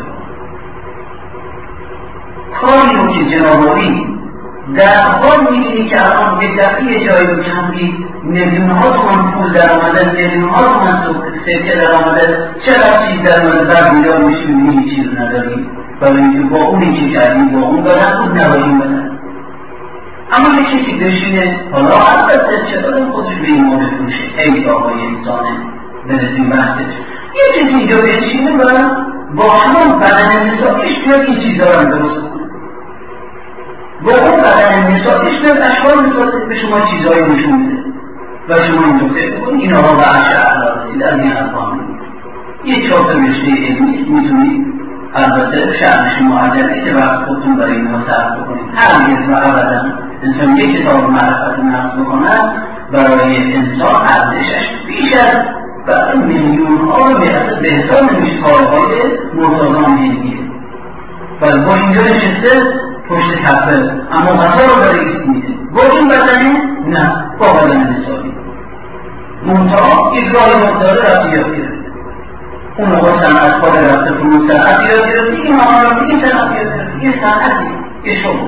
کاری رو که جنابالی در خواب می‌بینی که الان یک دفعه جایی رو کندی میلیون ها تومان پول در آمده، میلیون ها تومان سکه در آمده، چقدر چیز در آمده، بر بیدار میشی می‌بینی چیز نداری برای اینکه با اونی که کردی با اون بدن خود نبایی بدن. اما یک کسی بشینه حالا البته چقدر خودش به این موضوع بپوشه ای آقای انسانه برسیم بحثش، یک کسی اینجا بشینه و با همون بدن نسایش بیاد این چیزها رو درست کنه، با اون بدن نسایش بیاد اشکال نسایش به شما چیزهایی نشون میده و شما اینجا فکر کنید این آقا به عرش اعلا رسید از این حرفا میگه. یک چهار تا رشته علمی میتونید البته شأنش معجزه که وقت خودتون برای اینها صرف بکنید. هرگز و ابدا انسان یک کتاب معرفت نفس بکند برای انسان ارزشش بیش از برای میلیون ها رو میرسه به حساب نمیشه کارهای مرتضام هندیه و با اینجا نشسته پشت تپه اما غذا رو برای ایست میده با این بدنه نه با بدن حسابی منطقه یک راه مقداره رفتی یاد گرفته اون آقا صنعت کار رفته فرون صنعت یاد گرفته این آقا رفته این صنعت یاد گرفته یه صنعتی یه شغل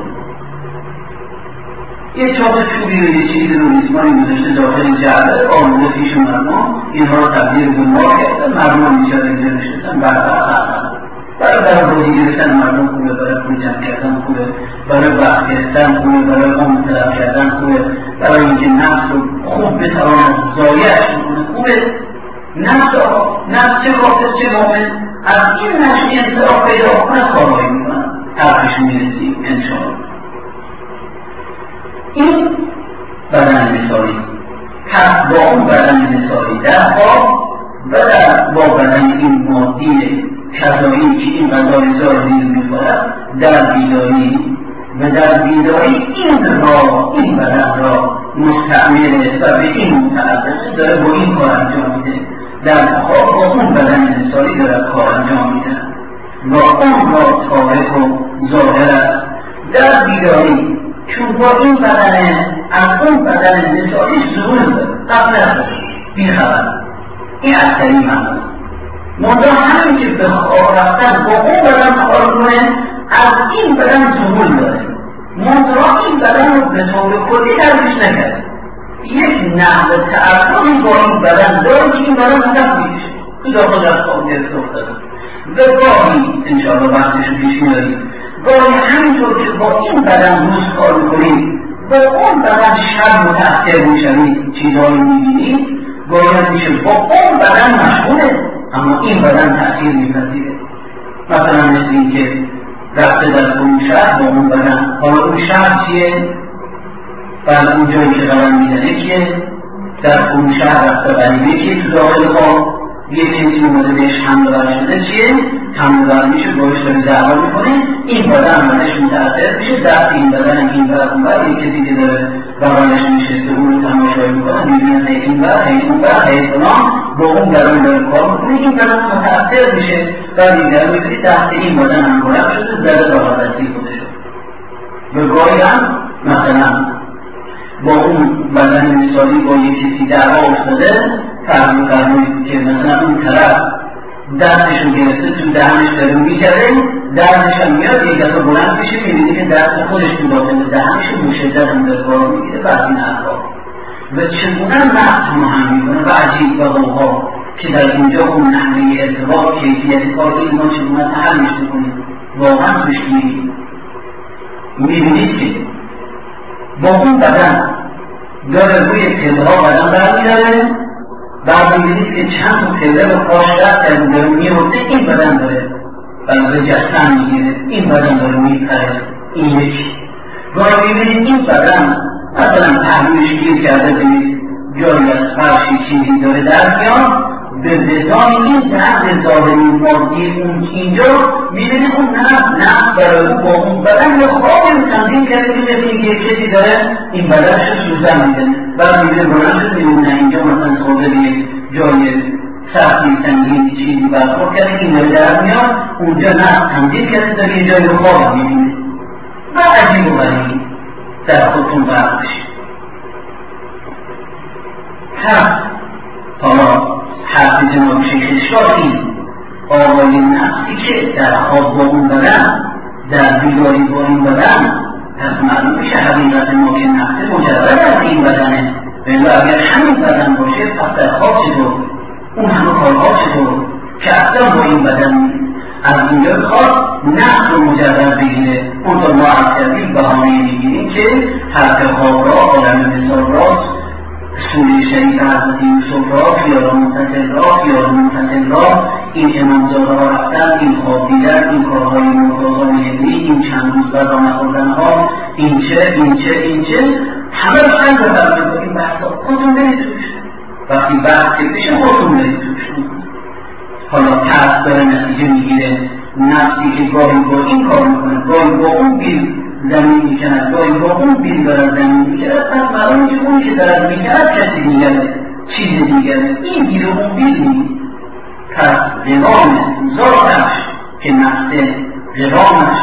یه چاپ چوبی رو یه چیزی رو ریسمانی گذاشته داخل جعبه آموزه پیش مردم اینها رو تبدیل به مار کردن مردم میشد اینجا نشستن برای برای برای روزی گرفتن مردم خوبه برای پول جمع کردن خوبه برای وقت گرفتن خوبه برای اون طلب کردن خوبه برای اینکه نفس رو خوب بتواند ضایعش بکنه خوبه نفس آقا نفس چه کافر چه مومن از این نشمی انصراف پیدا کنه کارهایی میکنن حرفش میرسیم انشاءالله. این بدن مثالی پس با اون بدن مثالی در خواب و در با بدن این مادی کذایی که این غذای ظاهری می‌خورد در بیداری و در بیداری این را این بدن را مستعمله و به این متعلق داره با این کار انجام میده در خواب با اون بدن مثالی داره کار انجام میده و اون را تارک و ظاهر است در بیداری چون با این بدن از اون بدن مثالی ظهور داره قبل از بیخبر این اکثری معنی منطقه همین که به خواب رفتن با اون بدن کار کنه از این بدن ظهور داره منطقه این بدن رو به طور کلی درمش نکرد یک نحو تعرفی با این بدن داره که این بدن هدف میشه تو داخل از خواب گرفته افتاده و گاهی انشاءالله بحثش رو پیش میاریم گاهی همینطور که با این بدن روز کار میکنید با اون بدن شب متأثر میشوید چیزهایی میبینید گاهی میشه با اون بدن مشغوله اما این بدن تأثیر میپذیره مثلا مثل این که رفته در اون شهر با اون بدن حالا اون شهر چیه؟ بعد اون جایی که قدم میزنه کیه؟ در اون شهر رفته غریبه کیه تو داخل خواب یه کسی اومده بهش حمله ور شده چیه؟ حمله ور میشه باش داری دعوا میکنه این بدن بدنش متأثر میشه دست این بدن این بر اون بر یه کسی که داره بغلش میشه که اون رو تماشایی میکنه میبینه هی این بر هی اون بر هی فلان با اون بدن داره کار میکنه این بدن متأثر میشه و دیگر میبینی دست این بدن هم بلند شده زده بغل دستی خودش به گاهی هم مثلا با اون بدن مثالی با یک کسی دعوا افتاده فرمو فرموید که مثلا اون طرف دستش رو گرفته تو دهنش داره میگره دستش هم میاد یک دفعه بلند میشه میبینی که دست خودش تو داخل دهنش رو مشدت هم در کار میگیره بعد این حرفا و چگونه نفس مهم میکنه و عجیب و غوغا که در اینجا اون نحوه ارتباط کیفیت کار این ما چگونه تحملش میکنیم واقعا توش میبینید میبینید که با اون بدن داره روی تلها بدن برمیداره بعد میبینید که چند تا پله رو پاش رفت از داره میرفته، این بدن داره و به جسم میگیره، این بدن داره میپره، این یکی. گاهی میبینید این بدن مثلا پهلوش گیر کرده بینید جایی از فرشی چیزی داره در میاد، به وزان این درد ظاهری مادی اون اینجا میبینید اون نفس نفس برای او با اون بدن یا خوابی تنظیم کرده میبینید که کسی داره این بدنش رو سوزن میدن، بعد میبینید بلند شد میبینید اینجا مثلا خورده به جای سختی سنگین چیزی برخورد کرده این داره در میاد، اونجا نفس تنظیم کرده داره یه جای خواب میبینید و عجیب و غریب در خودتون برد بشید. هست حالا حرف جناب شیخ اشکالی آقای نفسی که در خواب با اون بدن در بیداری با این بدن پس معلوم میشه حقیقت ما که نفس مجرد از این بدنه، ولی اگر همین بدن باشه پس در خواب چطور اون همه کارها چطور که اصلا با این بدن از اینجا خواب نفس رو مجرد بگیره. اون تا ما از کردیم بهانه میگیریم که حرف خواب را عالم مثال راست سوره شریف حضرت یوسف را، خیال منتصل را، خیال منتصل را، این امامزاده ها رفتن، این خواب دیدن، این کارهای مرتضی مهدی، این چند روز برا نخوردن ها، این چه این چه این چه همه رو چند بفرمید با این بحثا خودتون برید توش. وقتی بحث که بشه خودتون برید توش. حالا ترس داره نتیجه میگیره، نفسی که گاهی با این کار میکنه، گاهی با اون بیل زمین میکند، گاهی با اون بیل دارد زمین میکند، پس معلومه که اونی که دارد میکند کسی دیگره، چیز دیگره، این بیل و اون بیل نیست. پس قوام ذاتش که نفس قوامش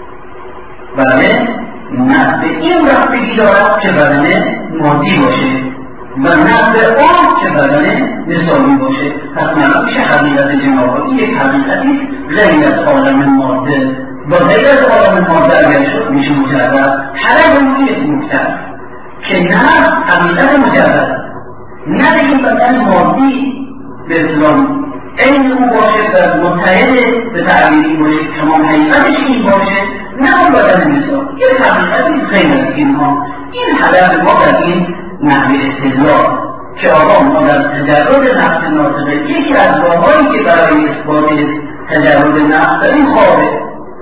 بله نفس این رفتگی دارد که بدن مادی باشه و نفس آن که بدن مثالی باشه. پس معلوم میشه حقیقت جناب این یک حقیقتی غیر از عالم ماده و غیر از عالم ماده اگر شد میشه مجرد. حالا اون یک نکته که نه حقیقت مجرد نه این بدن مادی به اسلام این اون باشه و متحد به تعبیری باشه تمام حقیقتش این باشه، نه اون بدن مثال یک حقیقتی غیر از اینها. این هدف ما در این نحوه استدلال که آقا ما در تجرد نفس ناطقه یکی از راههایی که برای اثبات تجرد نفس داریم خوابه،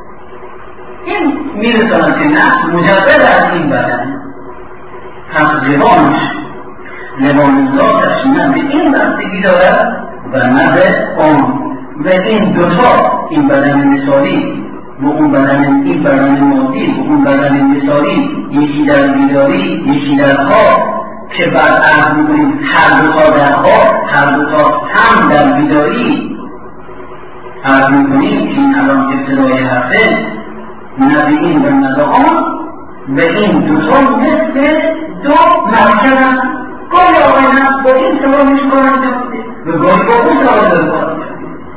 این میرساند که نفس مجرد از این بدن، پس روانش روان ذاتش نه به این بستگی دارد و نه به آن و این دوتا این بدن مثالی و اون بدن این بدن مادی و اون بدن مثالی یکی در بیداری یکی در خواب که بعد عرض میکنیم هر دوتا در خواب هر دوتا هم در بیداری عرض میکنیم که این الان ابتدای حرفه نه به این و نه به آن و این دوتا مثل دو مرکب گاهی آقای نفس با این سوال میشه کار انجام و گاهی با اون سوال داره کار انجام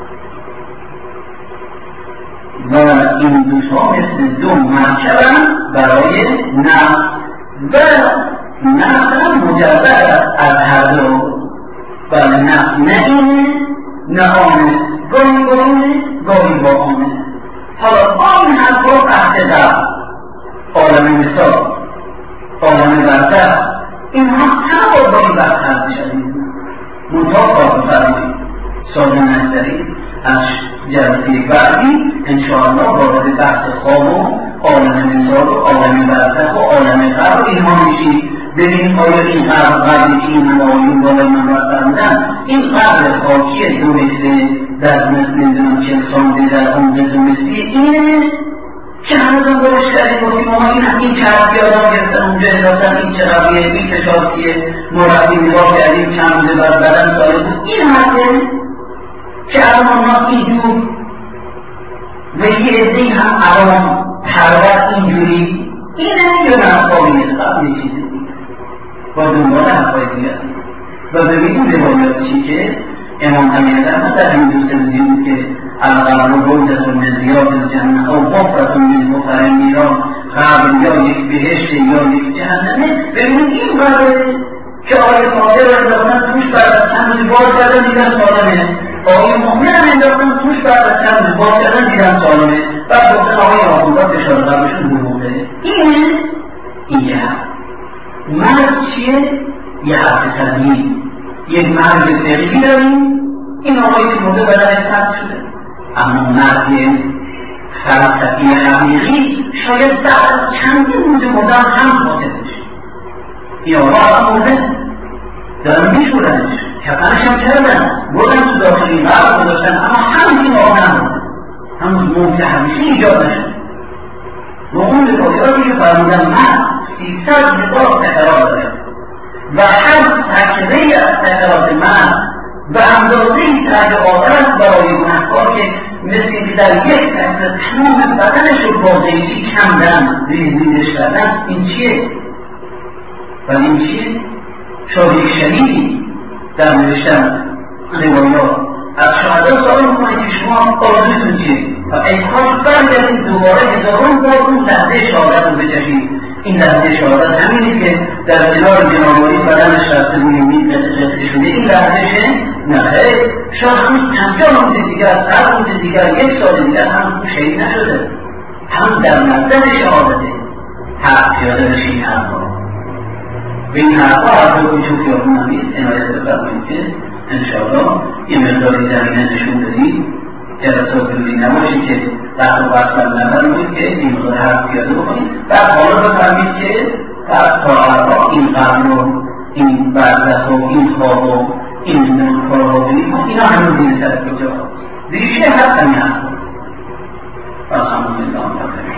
و این دوتا مثل دو مرکب برای نفس و نفس هم مجرد از هر دو و نفس نه اینه نه آنه، گاهی با اونه گاهی با آنه. حالا آن حرفا تحت در عالم مثال عالم برتر اینها همه با این برتر بشدید منطقه کار بفرمایید ساده نگذارید. از جلسه بعدی انشاءالله وارد بحث خواب و عالم مثال و عالم برتر و عالم قبر اینها میشید. ببینید آیا این قبر قبری که این موالیون بالای من برترندن این قبر خاکی دو مثل در مثل نمیدونم چه سانده در اون دو مثلی اینه که همه دون برش کردیم بودیم ما این این چرفی آدم گرفتن اونجا انداختن این چرفیه این فشارتیه مرفی نگاه کردیم چند روزه بر بدن ساله بود این حرفه که الان ما اینجور و یه ازدهی هم عوام پرور اینجوری اینه یا نفاقیه قبل چیزی دیگه با دنبال حرفای دیگه و ببینیم روایات چی که امام علی رحمت در این دوست دیدیم که القبر روضة من ریاض الجنة او حفرة من حفر النیران، قبر یا یک بهشت یا یک جهنمه. ببینید این قبره که آقای فاضل رو انداختن توش بعد چند روزی باز کردن دیدن سالمه، آقای مؤمن هم انداختن توش بعد چند روزی باز کردن دیدن سالمه، بعد گفتن آقای آخونده فشار قبرشون بروده. اینه این یه حرف. مرد چیه؟ یه حرف تدمیر یک مرد فقهی داریم، این آقایی که مرده بدن سرد شده، اما مرد فلسفی عمیقی شاید در چندین روز مرده هم حاصل بشه. این آقا مرده دارن میشورنش، کفنش هم کردن، بردن تو داخلی قرار گذاشتن، اما همین این آقا نمونده، همون موت همیشه ایجاد نشد. و اون روایاتی که فرمودن من سیصد هزار تکرار دارم و هر تکراری از تکرارات من به اندازه‌ای تحت آدرس برای گناهکار که مثل که در یک تکرار تمام بدنش رو با زیتی کندن ریزیدش کردن. این چیه؟ و این چیه؟ شاید یک شنیدی در نوشتن روایات از شهدا سوال میکنه که شما آرزوتون چیه؟ و ای کاش برگردید دوباره هزاران بار اون لحظه شهادت رو بچشید. این لحظه شهادت همینی که در کنار جنابالی بدنش رفته روی میز قطعه شده. این لحظه چه؟ نه خیر، شاید همون پنجاه روز دیگر، صد روز دیگر، یک سال دیگر هم تو شهید نشده، هم در نزد شهادته. حق پیاده بشه این حرفا و این حرفا حرفا کوچو خیابون هم نیست. عنایت بفرمایید که انشاءالله یه مقداری زمینه نشون بدید، جلسات روی نباشید که وقت و وقت بر نفر بود که این مقدار حرف پیاده بکنید. بعد حالا بفرمید که بعد تا حرفا این قبل و این برزخ و این خواب و این کارها بینید، اینا همون دین سر کجا ریشه هست همین حرفا. الحمدلله.